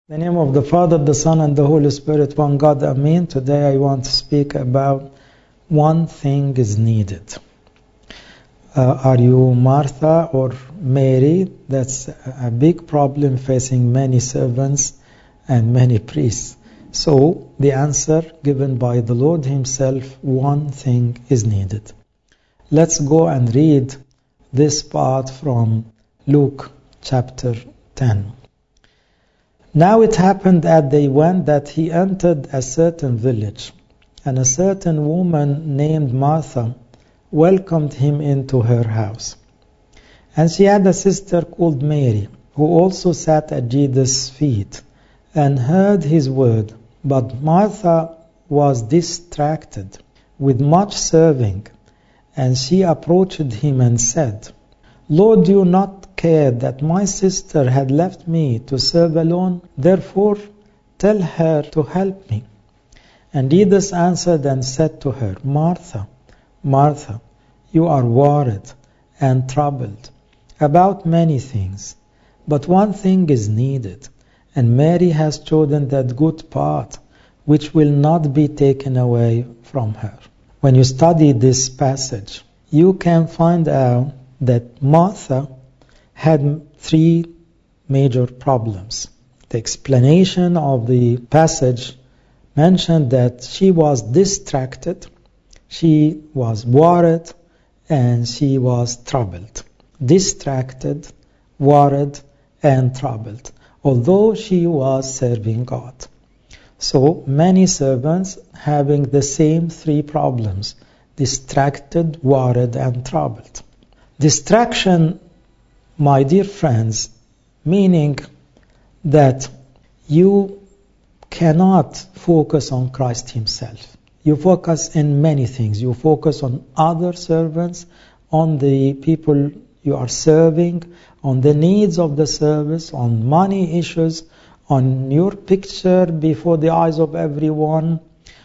In the name of the Father, the Son, and the Holy Spirit, one God, Amen. Today I want to speak about one thing is needed. Are you Martha or Mary? That's a big problem facing many servants and many priests. So the answer given by the Lord Himself, one thing is needed. Let's go and read this part from Luke chapter 10. Now it happened as they went that he entered a certain village, and a certain woman named Martha welcomed him into her house. And she had a sister called Mary, who also sat at Jesus' feet and heard his word. But Martha was distracted with much serving, and she approached him and said, Lord, do you not care that my sister had left me to serve alone? Therefore, tell her to help me. And Jesus answered and said to her, Martha, Martha, you are worried and troubled about many things, but one thing is needed, and Mary has chosen that good part, which will not be taken away from her. When you study this passage, you can find out that Martha had three major problems. The explanation of the passage mentioned that she was distracted, she was worried, and she was troubled. Distracted, worried, and troubled, although she was serving God. So many servants having the same three problems: distracted, worried, and troubled. Distraction, my dear friends, meaning that you cannot focus on Christ Himself. You focus in many things. You focus on other servants, on the people you are serving, on the needs of the service, on money issues, on your picture before the eyes of everyone.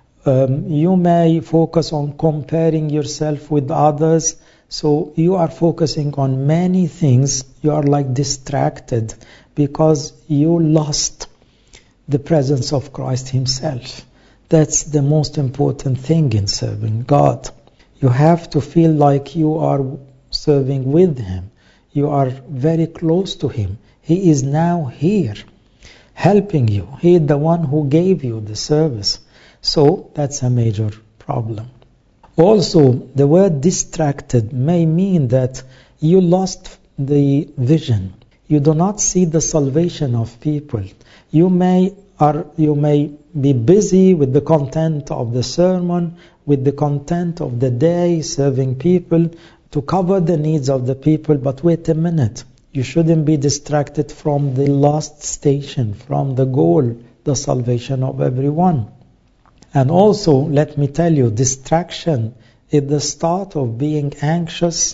You may focus on comparing yourself with others. So you are focusing on many things. You are like distracted because you lost the presence of Christ Himself. That's the most important thing in serving God. You have to feel like you are serving with Him. You are very close to Him. He is now here, helping you. He is the one who gave you the service. So that's a major problem. Also, the word distracted may mean that you lost the vision. You do not see the salvation of people. You may be busy with the content of the sermon, with the content of the day, serving people to cover the needs of the people. But wait a minute. You shouldn't be distracted from the last station, from the goal, the salvation of everyone. And also, let me tell you, distraction is the start of being anxious,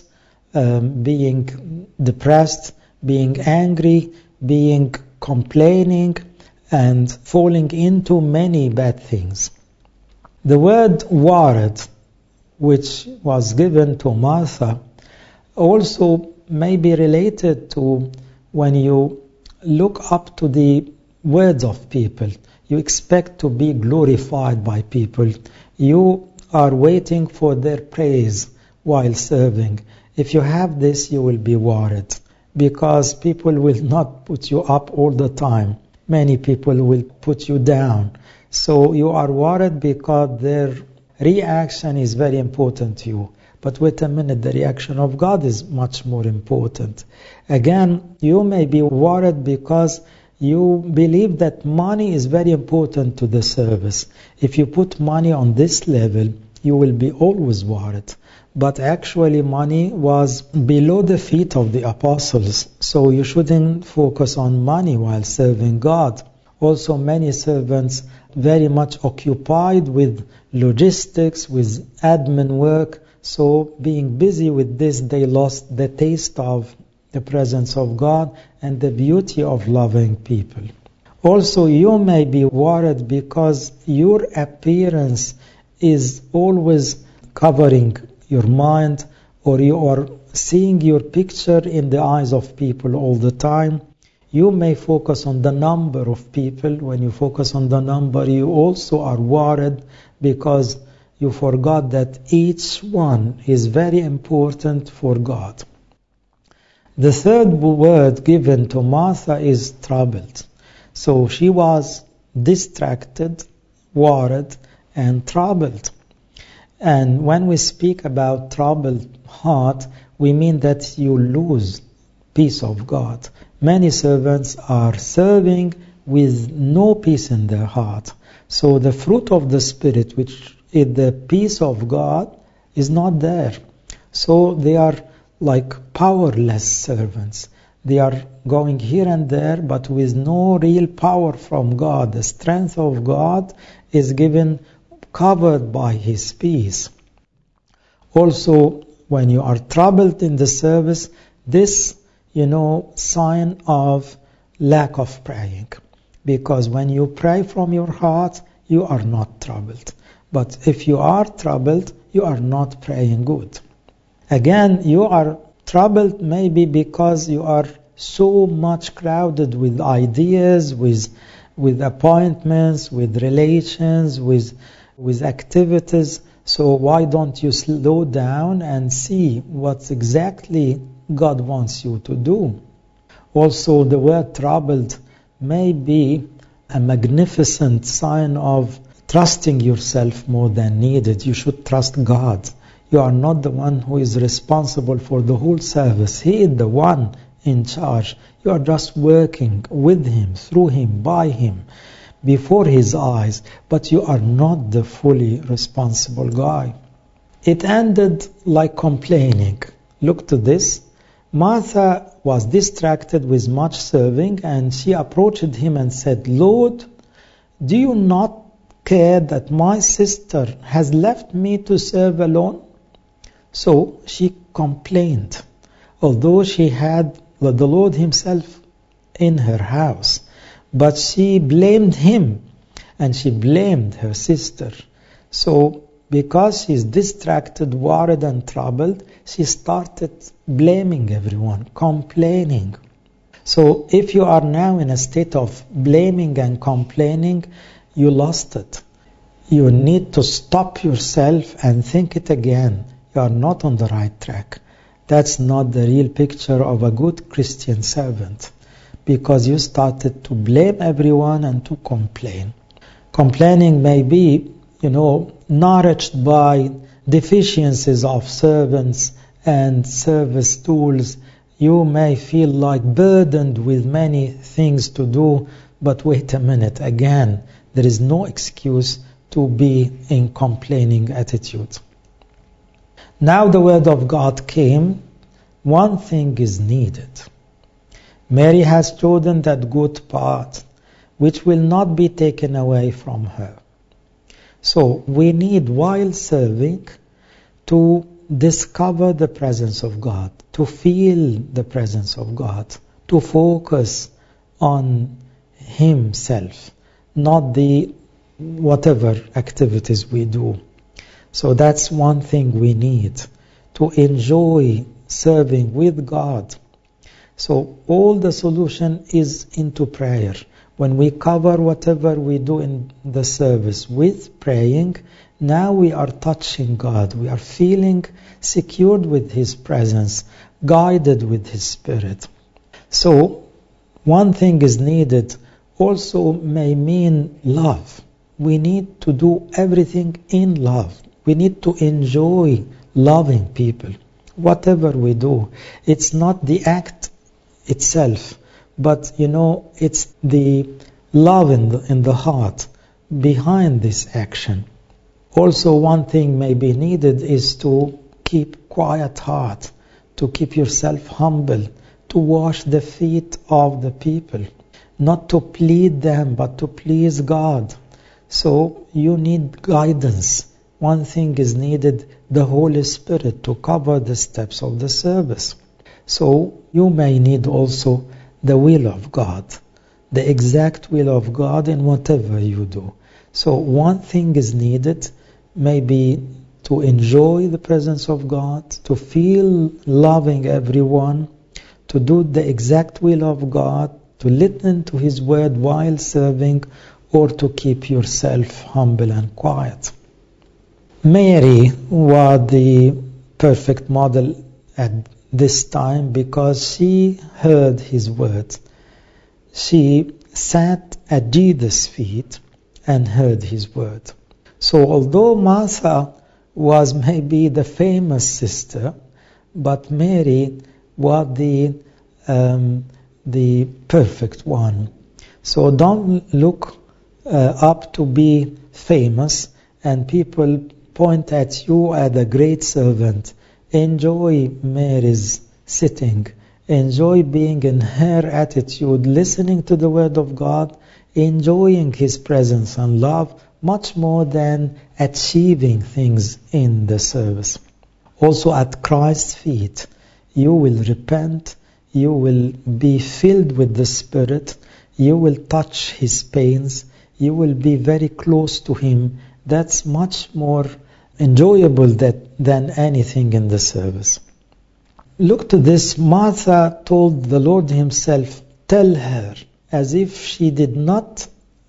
being depressed, being angry, being complaining, and falling into many bad things. The word worried, which was given to Martha, also may be related to when you look up to the words of people. You expect to be glorified by people. You are waiting for their praise while serving. If you have this, you will be worried because people will not put you up all the time. Many people will put you down. So you are worried because their reaction is very important to you. But wait a minute, the reaction of God is much more important. Again, you may be worried because you believe that money is very important to the service. If you put money on this level, you will be always worried. But actually money was below the feet of the apostles, so you shouldn't focus on money while serving God. Also, many servants very much occupied with logistics, with admin work, so being busy with this, they lost the taste of the presence of God and the beauty of loving people. Also, you may be worried because your appearance is always covering your mind, or you are seeing your picture in the eyes of people all the time. You may focus on the number of people. When you focus on the number, you also are worried because you forgot that each one is very important for God. The third word given to Martha is troubled. So she was distracted, worried, and troubled. And when we speak about troubled heart, we mean that you lose peace of God. Many servants are serving with no peace in their heart. So the fruit of the Spirit, which is the peace of God, is not there. So they are like powerless servants. They are going here and there, but with no real power from God. The strength of God is given, covered by His peace. Also, when you are troubled in the service, this, sign of lack of praying. Because when you pray from your heart, you are not troubled. But if you are troubled, you are not praying good. Again, you are troubled maybe because you are so much crowded with ideas, with appointments, with relations, with activities. So why don't you slow down and see what exactly God wants you to do? Also, the word troubled may be a magnificent sign of trusting yourself more than needed. You should trust God. You are not the one who is responsible for the whole service. He is the one in charge. You are just working with Him, through Him, by Him, before His eyes, but you are not the fully responsible guy. It ended like complaining. Look to this. Martha was distracted with much serving, and she approached Him and said, "Lord, do you not care that my sister has left me to serve alone?" So she complained, although she had the Lord Himself in her house. But she blamed Him, and she blamed her sister. So because she's distracted, worried, and troubled, she started blaming everyone, complaining. So if you are now in a state of blaming and complaining, you lost it. You need to stop yourself and think it again. You are not on the right track. That's not the real picture of a good Christian servant, because you started to blame everyone and to complain. Complaining may be, nourished by deficiencies of servants and service tools. You may feel like burdened with many things to do, but wait a minute, again, there is no excuse to be in complaining attitude. Now the word of God came. One thing is needed. Mary has chosen that good part, which will not be taken away from her. So we need, while serving, to discover the presence of God, to feel the presence of God, to focus on Himself, not the whatever activities we do. So that's one thing we need, to enjoy serving with God. So all the solution is into prayer. When we cover whatever we do in the service with praying, now we are touching God. We are feeling secured with His presence, guided with His Spirit. So one thing is needed also may mean love. We need to do everything in love. We need to enjoy loving people. Whatever we do, it's not the act itself, but it's the love in the heart behind this action. Also, one thing may be needed is to keep quiet heart, to keep yourself humble, to wash the feet of the people, not to plead them, but to please God. So you need guidance. One thing is needed, the Holy Spirit, to cover the steps of the service. So you may need also the will of God, the exact will of God in whatever you do. So one thing is needed, maybe to enjoy the presence of God, to feel loving everyone, to do the exact will of God, to listen to His word while serving, or to keep yourself humble and quiet. Mary was the perfect model at this time because she heard His word. She sat at Jesus' feet and heard His word. So although Martha was maybe the famous sister, but Mary was the perfect one. So don't look up to be famous and people point at you as a great servant. Enjoy Mary's sitting. Enjoy being in her attitude, listening to the word of God, enjoying His presence and love, much more than achieving things in the service. Also at Christ's feet, you will repent, you will be filled with the Spirit, you will touch His pains, you will be very close to Him. That's much more enjoyable than anything in the service. Look to this. Martha told the Lord Himself, tell her, as if she did not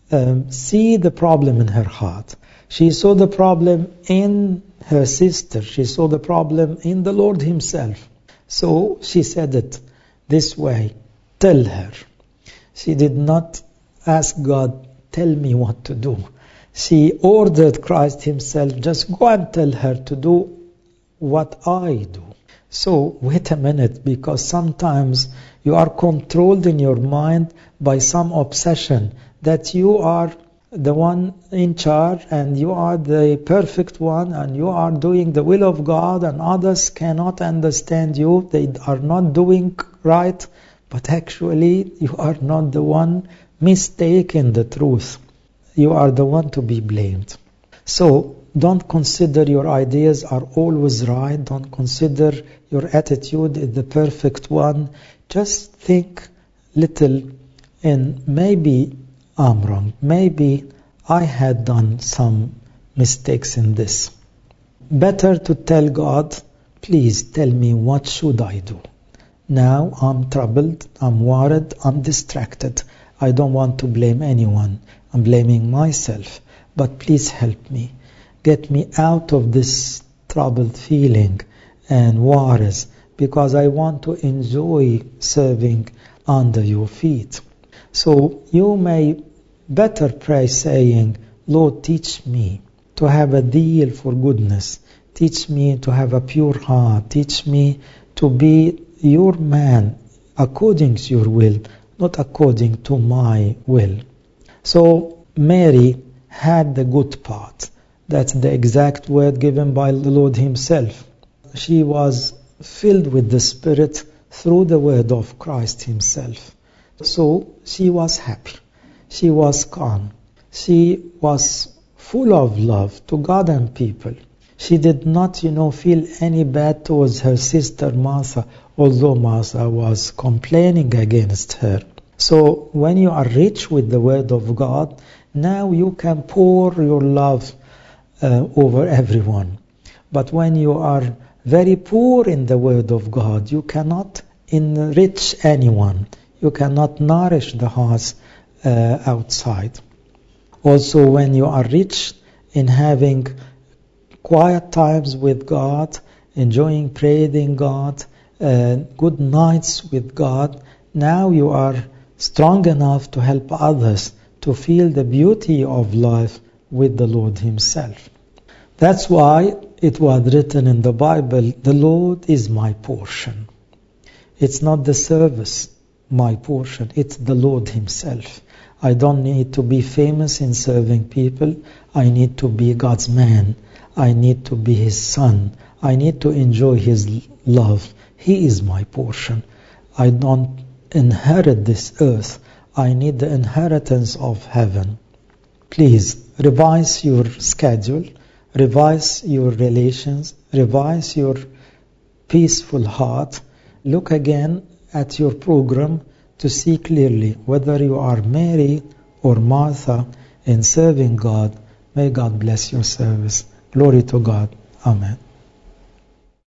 see the problem in her heart. She saw the problem in her sister. She saw the problem in the Lord Himself. So she said it this way, tell her. She did not ask God, tell me what to do. She ordered Christ Himself, just go and tell her to do what I do. So wait a minute, because sometimes you are controlled in your mind by some obsession that you are the one in charge and you are the perfect one and you are doing the will of God and others cannot understand you. They are not doing right, but actually you are not the one mistaken the truth. You are the one to be blamed. So don't consider your ideas are always right. Don't consider your attitude is the perfect one. Just think little in maybe I'm wrong. Maybe I had done some mistakes in this. Better to tell God, please tell me what should I do. Now I'm troubled, I'm worried, I'm distracted. I don't want to blame anyone. I'm blaming myself. But please help me. Get me out of this troubled feeling and worries, because I want to enjoy serving under your feet. So you may better pray saying, Lord, teach me to have a zeal for goodness. Teach me to have a pure heart. Teach me to be your man according to your will, not according to my will. So Mary had the good part. That's the exact word given by the Lord Himself. She was filled with the Spirit through the word of Christ Himself. So she was happy. She was calm. She was full of love to God and people. She did not, feel any bad towards her sister Martha, although Martha was complaining against her. So when you are rich with the word of God, now you can pour your love over everyone. But when you are very poor in the word of God, you cannot enrich anyone. You cannot nourish the hearts outside. Also, when you are rich in having quiet times with God, enjoying praising God, good nights with God, now you are strong enough to help others to feel the beauty of life with the Lord Himself. That's why it was written in the Bible, the Lord is my portion. It's not the service, my portion, it's the Lord Himself. I don't need to be famous in serving people. I need to be God's man. I need to be His son. I need to enjoy His love. He is my portion. I don't inherit this earth. I need the inheritance of heaven. Please revise your schedule, revise your relations, revise your peaceful heart. Look again at your program to see clearly whether you are Mary or Martha in serving God. May God bless your service. Glory to God. Amen.